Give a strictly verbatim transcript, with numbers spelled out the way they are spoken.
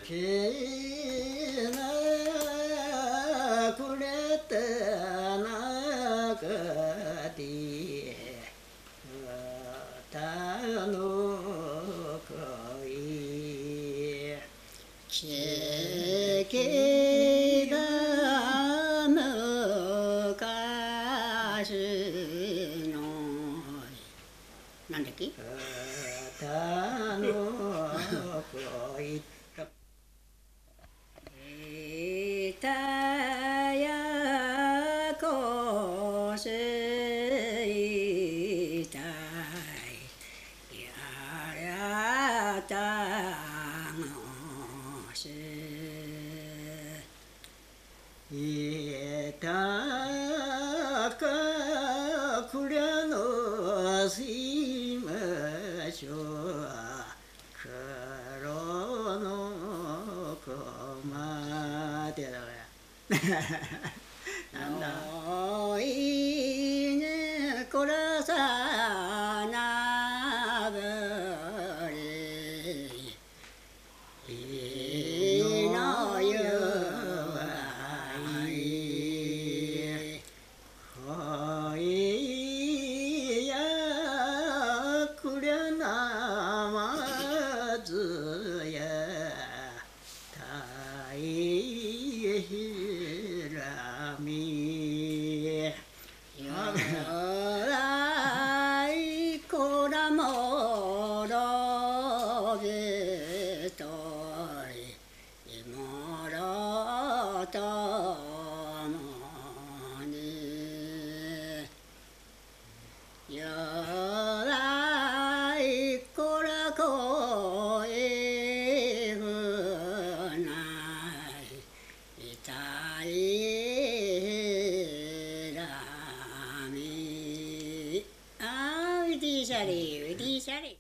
けなくれた中でたの恋けけだ昔のなんだっけたの恋たやこせいたいやらたのせいたかくりゃのしましょう黒のこまってやだからなんだおいねこらさなぶりいのゆわい恋やくりゃなまずやたいひらみよらいこらもろげといもろともによらいこらこえふない痛いらみあーうぃディーシャリーうぃディーシャリー